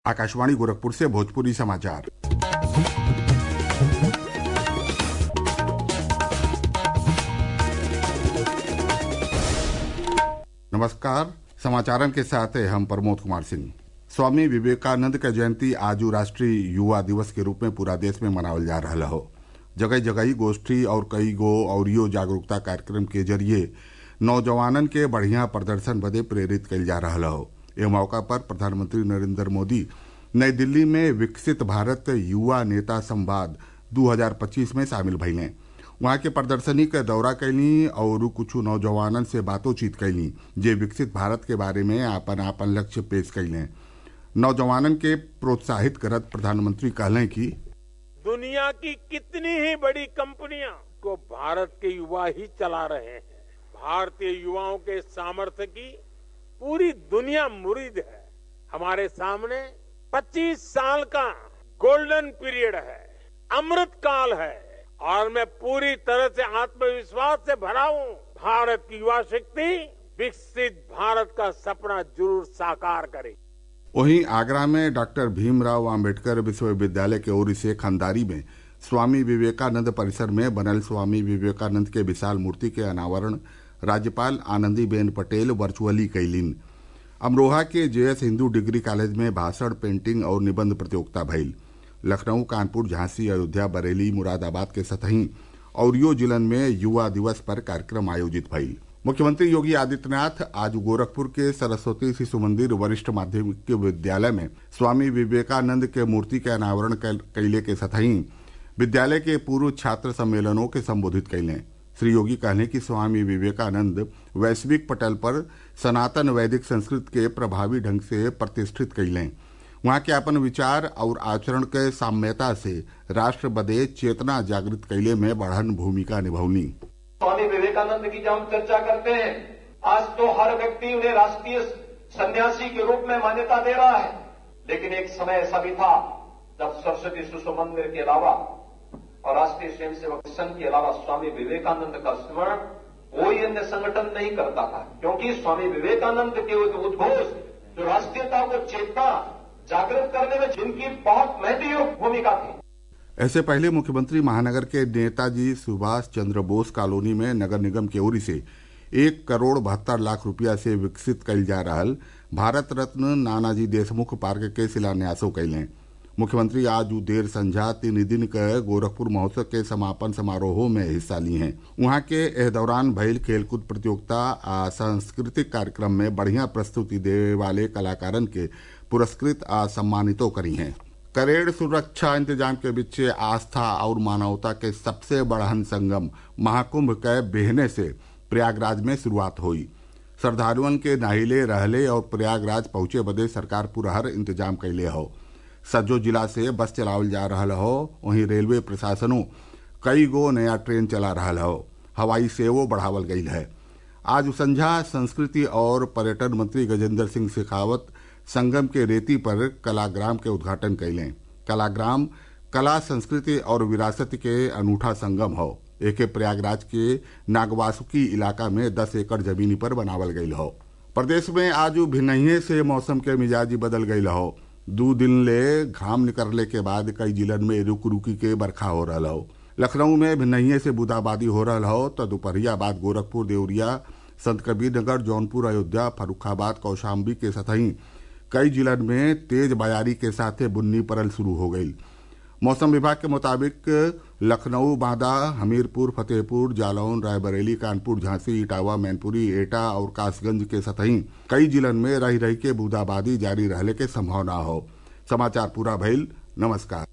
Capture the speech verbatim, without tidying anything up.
आकाशवाणी गोरखपुर से भोजपुरी समाचार। नमस्कार, समाचारन के साथ है हम प्रमोद कुमार सिंह। स्वामी विवेकानंद का जयंती आज राष्ट्रीय युवा दिवस के रूप में पूरा देश में मनावल जा रहा हो। जगह जगह गोष्ठी और कई गो औरियो जागरूकता कार्यक्रम के जरिए नौजवानन के बढ़िया प्रदर्शन बदे प्रेरित कइल जा रहा हो। यह मौका पर प्रधानमंत्री नरेंद्र मोदी नई दिल्ली में विकसित भारत युवा नेता संवाद दो हज़ार पच्चीस में शामिल भइले। वहां के प्रदर्शनी का दौरा कैली और कुछ नौजवानन से बातों-चीत कैली जे विकसित भारत के बारे में आपन आपन लक्ष्य पेश कैले। नौजवानन के प्रोत्साहित करत प्रधानमंत्री कहलें कि दुनिया की कितनी ही बड़ी कंपनियां को भारत के युवा ही चला रहे हैं। भारतीय युवाओं के सामर्थ्य की पूरी दुनिया मुरीद है। हमारे सामने पच्चीस साल का गोल्डन पीरियड है, अमृत काल है और मैं पूरी तरह से आत्मविश्वास से भरा हूं। भारत की युवा शक्ति विकसित भारत का सपना जरूर साकार करे। वहीं आगरा में डॉक्टर भीमराव आम्बेडकर विश्वविद्यालय की ओर से खंडारी में स्वामी विवेकानंद परिसर में बनल स्वामी विवेकानंद के विशाल मूर्ति के अनावरण राज्यपाल आनंदीबेन पटेल वर्चुअली कैलीन। अमरोहा के जेएस हिंदू डिग्री कॉलेज में भाषण, पेंटिंग और निबंध प्रतियोगिता भइल। लखनऊ, कानपुर, झांसी, अयोध्या, बरेली, मुरादाबाद के सतही औरियो जिलन में युवा दिवस पर कार्यक्रम आयोजित भइल। मुख्यमंत्री योगी आदित्यनाथ आज गोरखपुर के सरस्वती शिशु मंदिर वरिष्ठ माध्यमिक विद्यालय में स्वामी विवेकानंद के मूर्ति के अनावरण कैले के सतही विद्यालय के पूर्व छात्र सम्मेलनों के संबोधित कैले। श्री योगी कहले कि स्वामी विवेकानंद वैश्विक पटल पर सनातन वैदिक संस्कृत के प्रभावी ढंग से प्रतिष्ठित कैले। वहां के अपन विचार और आचरण के साम्यता से राष्ट्र बदे चेतना जागृत कैले में बढ़न भूमिका निभौनी। स्वामी विवेकानंद की जब हम चर्चा करते हैं, आज तो हर व्यक्ति उन्हें राष्ट्रीय सन्यासी के रूप में मान्यता दे रहा है, लेकिन एक समय ऐसा भी था जब सरस्वती शिशु मंदिर के अलावा और राष्ट्रीय स्वयंसेवक संघ के अलावा स्वामी विवेकानंद का स्मरण कोई अन्य संगठन नहीं करता था, क्योंकि स्वामी विवेकानंद के उद्घोष जो राष्ट्रीयता को चेतना जागृत करने में जिनकी बहुत महत्वपूर्ण भूमिका थी। ऐसे पहले मुख्यमंत्री महानगर के नेताजी सुभाष चंद्र बोस कॉलोनी में नगर निगम की ओर से एक करोड़ बहत्तर लाख रुपया से विकसित कइल जा रहल भारत रत्न नानाजी देशमुख पार्क के शिलान्यासों कैले। मुख्यमंत्री आज देर संझा तीन दिन के गोरखपुर महोत्सव के समापन समारोह में हिस्सा ली हैं। वहां के एह दौरान भइल खेलकूद प्रतियोगिता आ सांस्कृतिक कार्यक्रम में बढ़िया प्रस्तुति दे वाले कलाकारन के पुरस्कृत आ सम्मानितों करी हैं। करेड़ सुरक्षा इंतजाम के बीच आस्था और मानवता के सबसे बड़हन संगम महाकुंभ के बेहने से प्रयागराज में शुरुआत हुई। श्रद्धालुअन के नाहिले रहले और प्रयागराज पहुंचे बदे सरकार पुरहर इंतजाम कैले हो। सज्जो जिला से बस चलावल जा रहा हो। वहीं रेलवे प्रशासनों कई गो नया ट्रेन चला रहा हो। हवाई सेवो बढ़ावल गई है। आज संझा संस्कृति और पर्यटन मंत्री गजेंद्र सिंह शेखावत संगम के रेती पर कलाग्राम के उद्घाटन कैले। कलाग्राम कला, संस्कृति और विरासत के अनूठा संगम हो। एके प्रयागराज के नागवासुकी इलाका में दस एकड़ जमीन पर बनावल गई हो। प्रदेश में आज भिन्नहिए से मौसम के मिजाजी बदल गई हो। दो दिन ले घाम निकलने के बाद कई जिलन में रुक रुकी के बरखा हो रहा हो। लखनऊ में भिन्नहिए से बूंदाबांदी हो रहा हो तो दोपहरिया बाद गोरखपुर, देवरिया, संत कबीर नगर, जौनपुर, अयोध्या, फर्रुखाबाद, कौशाम्बी के सतही कई जिलन में तेज बयारी के साथ बुन्नी परल शुरू हो गई। मौसम विभाग के मुताबिक लखनऊ, बांदा, हमीरपुर, फतेहपुर, जालौन, रायबरेली, कानपुर, झांसी, इटावा, मैनपुरी, एटा और कासगंज के सतही कई जिलन में रही रही के बूंदाबांदी जारी रहने के संभावना हो। समाचार पूरा भइल। नमस्कार।